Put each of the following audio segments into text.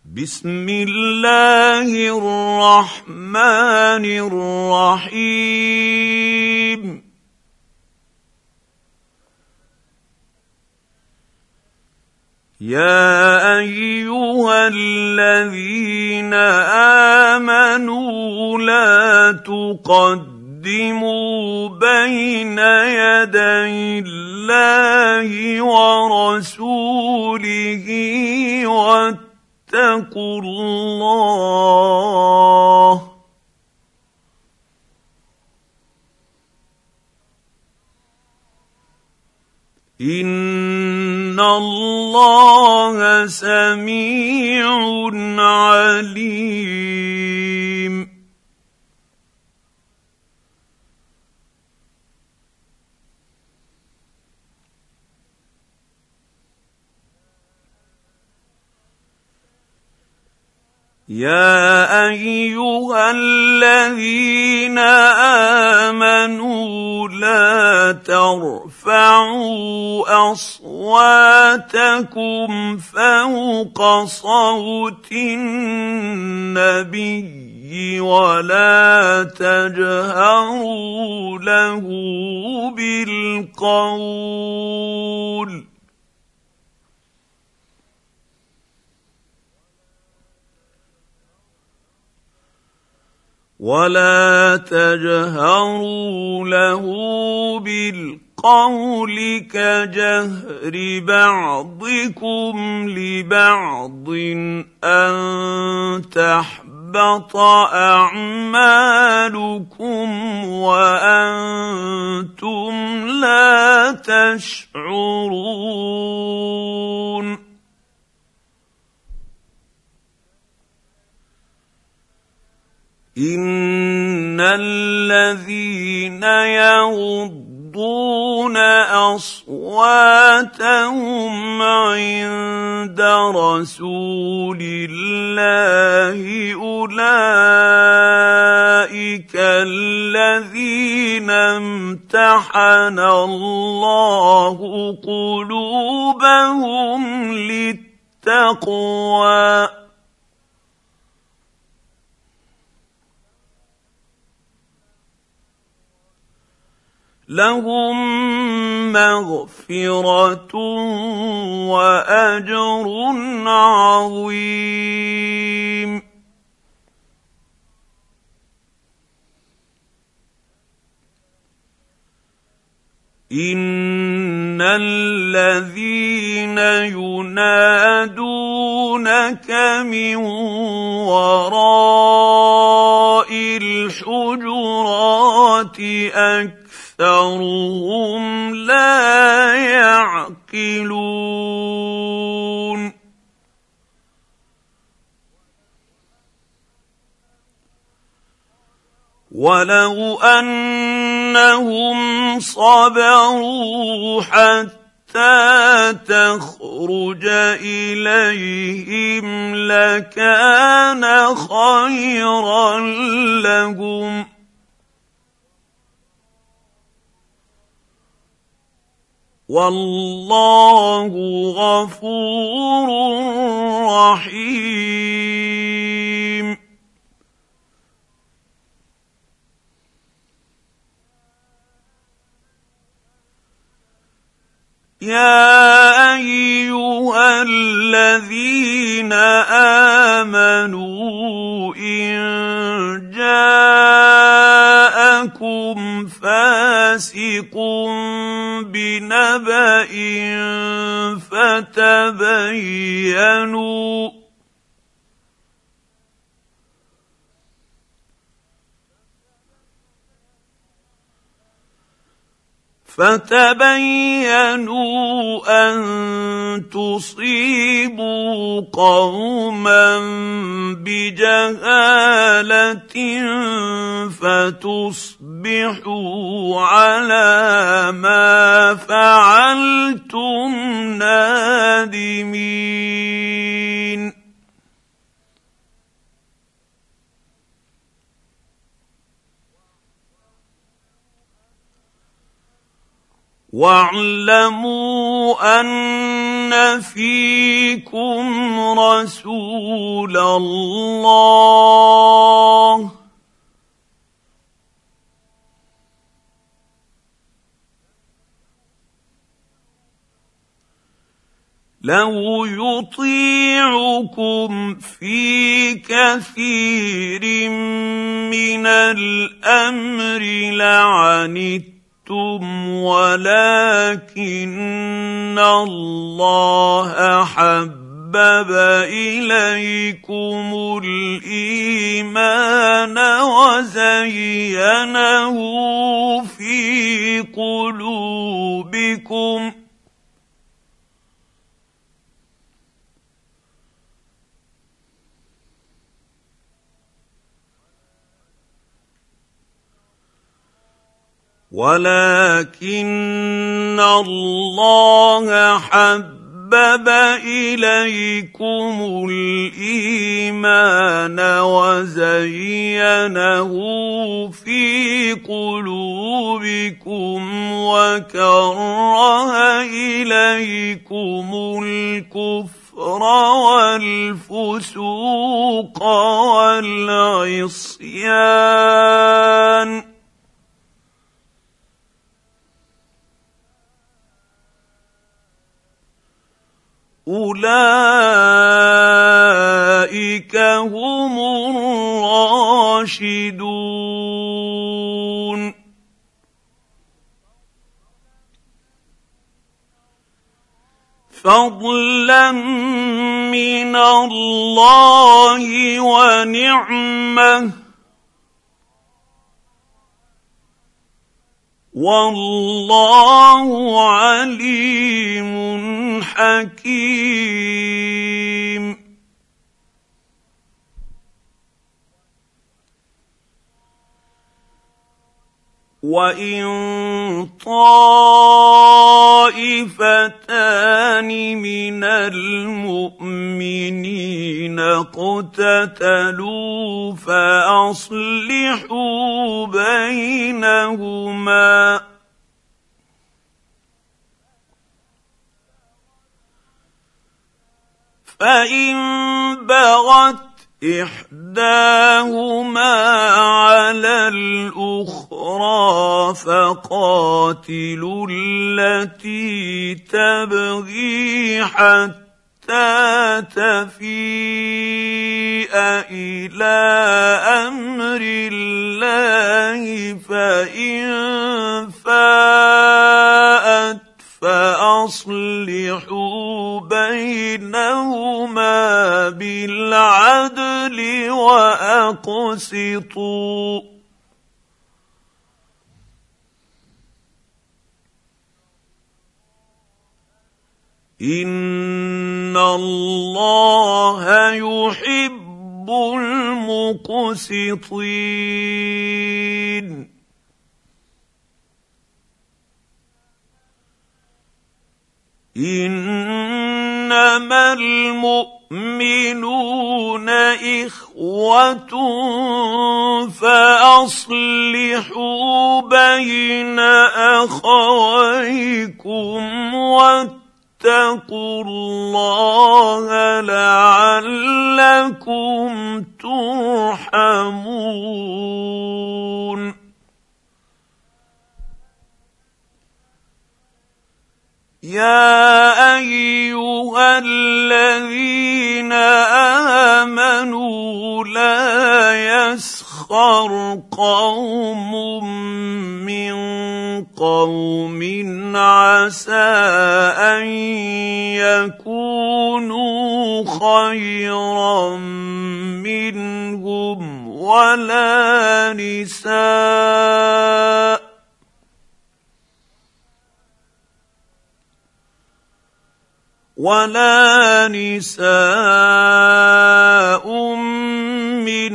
بسم الله الرحمن الرحيم يا ايها الذين امنوا لا تقدموا بين يدي الله ورسوله واتقوا الله إن الله سميع عليم يا ايها الذين امنوا لا ترفعوا اصواتكم فوق صوت النبي ولا تجهروا له بالقول كجهر بعضكم لبعض أن تحبط أعمالكم وأنتم لا تشعرون إن الذين يغضون أصواتهم عند رسول الله أولئك الذين امتحن الله قلوبهم للتقوى لهم مغفرة وأجر عظيم إن الذين ينادونك من وراء الحجرات أكثرهم لا يعقلون ولو أنهم صبروا حتى تخرج إليهم لكان خيرا لهم والله غفور رحيم يا أيها الذين آمنوا إن جاءكم فاسق بنبأ فتبينوا أن تصيبوا قوما بجهالة فتصبحوا على ما فعلتم نادمين واعلموا أن ان فيكم رسول الله لو يطيعكم في كثير من الامر لعنتم ولكن الله حبب اليكم الايمان وزينه في قلوبكم ولكن الله حبب إليكم الإيمان وزينه في قلوبكم وكره إليكم الكفر والفسوق والعصيان أولئك هم الراشدون فضلا من الله ونعمه والله عليم حكيم وإن طائفتان من المؤمنين اقتتلوا فأصلحوا بينهما فإن بغت إحداهما على الأخرى فقاتلوا التي تبغي حتى تفيء إلى أمر الله فإن فاءت فأصلحوا بينهما بالعدل وأقسطوا إن الله يحب المقسطين إنما المؤمنون إخوة فأصلحوا بين أخويكم واتقوا الله لعلكم ترحمون يا أيها الذين آمنوا لا يسخر قوم من قوم عسى أن يكونوا خيرا منهم ولا نساء من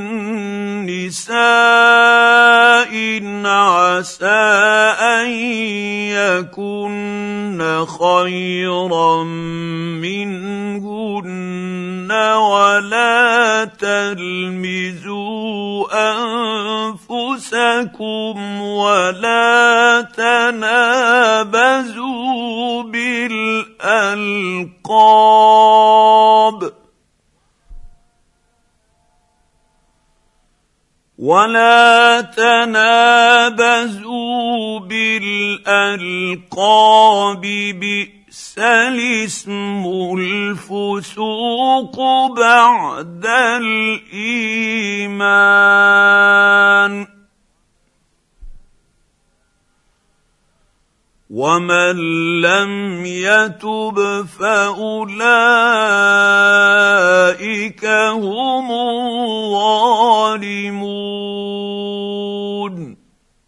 نساء عسى أن يكن خيرا منهن ولا تلمزوا أنفسكم ولا تنابزوا بالألقاب الالقاب ولا تنابزوا بالالقاب بئس الاسم الفسوق بعد الايمان ومن لم يتب فاولئك هم الظالمون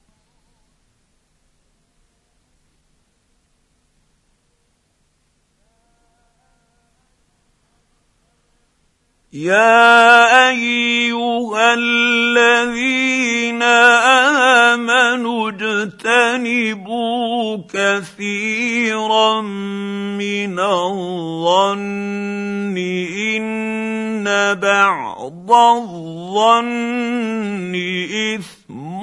يا ايها الذين امنوا اجتنبوا كثيرا من الظن ان بعض الظن اثم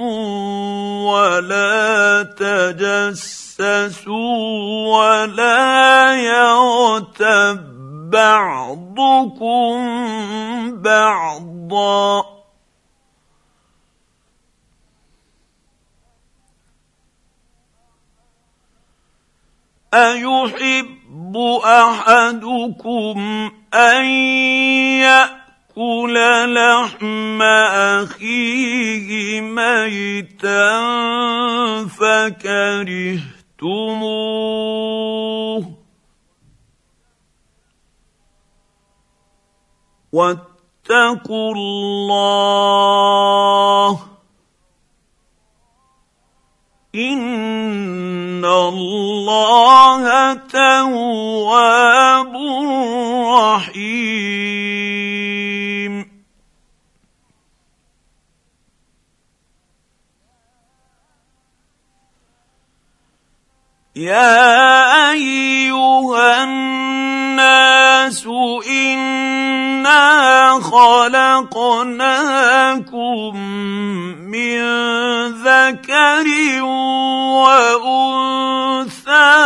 ولا تجسسوا ولا يغتب بعضكم بعضا أيحب أحدكم أن يأكل لحم أخيه ميتا فكرهتموه واتقوا الله إن الله تواب رحيم يا أيها الناس إنا خلقناكم من ذكر وأنثى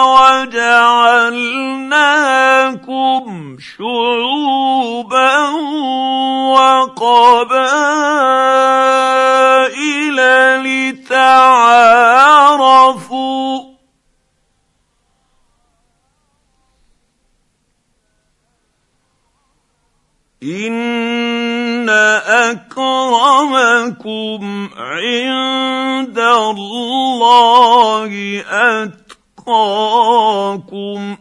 وجعلناكم شعوبا وقبائل لتعارفوا إن أكرمكم عند الله أتقاكم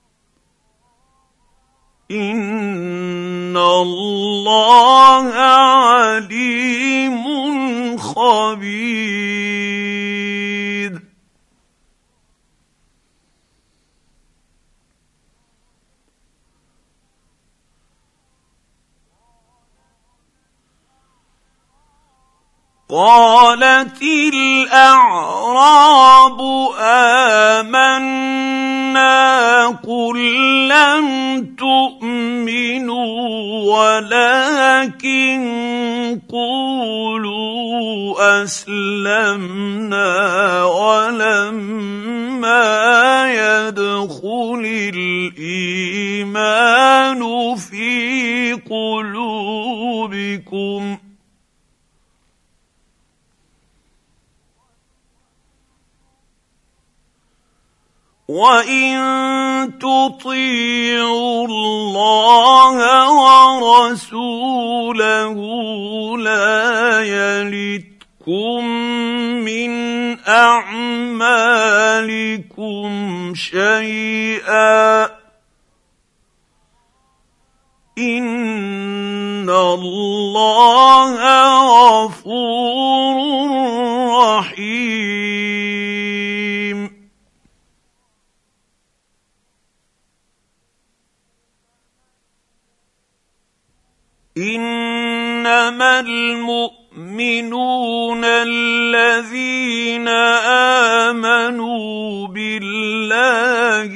إن الله عليم خبير قالت الأعراب آمنا قل لم تؤمنوا ولكن قولوا أسلمنا ولما يدخل الإيمان في قلوبكم وَإِن تُطِيعُوا اللَّهَ وَرَسُولَهُ لَا يَلِتْكُم مِّنْ أَعْمَالِكُمْ شَيْئًا إِنَّ اللَّهَ غَفُورٌ رَّحِيمٌ إنما المؤمنون الذين آمنوا بالله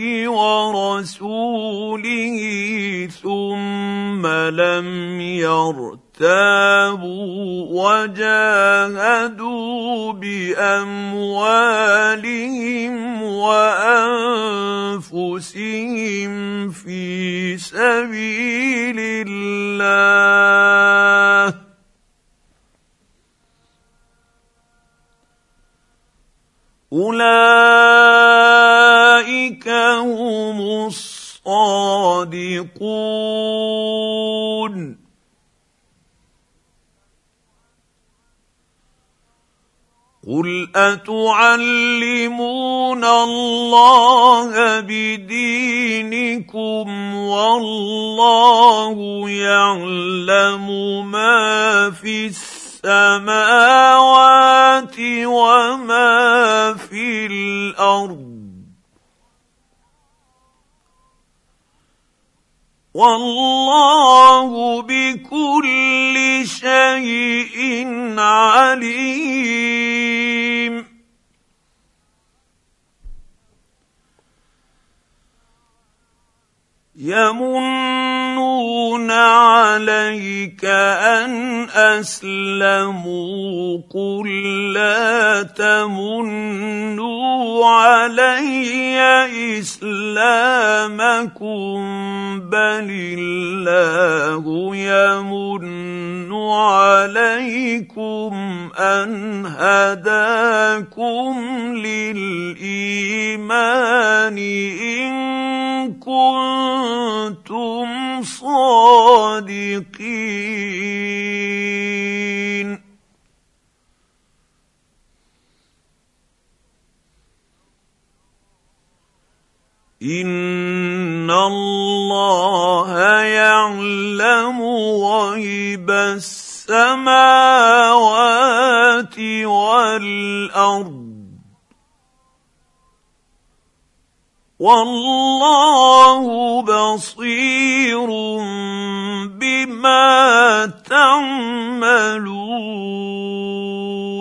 ورسوله ثم لم يرتابوا تابوا وجاهدوا باموالهم وانفسهم في سبيل الله اولئك هم الصادقون. قل اتعلمون الله بدينكم والله يعلم ما في السماوات وما في الارض والله بكل شيء عليم. يمنون عليك ان اسلموا قل لا تمنوا علي اسلامكم بل الله يمن عليكم ان هداكم للايمان ان كنتم صادقين. ان الله يعلم غيب السماوات والارض والله بصير بما تعملون.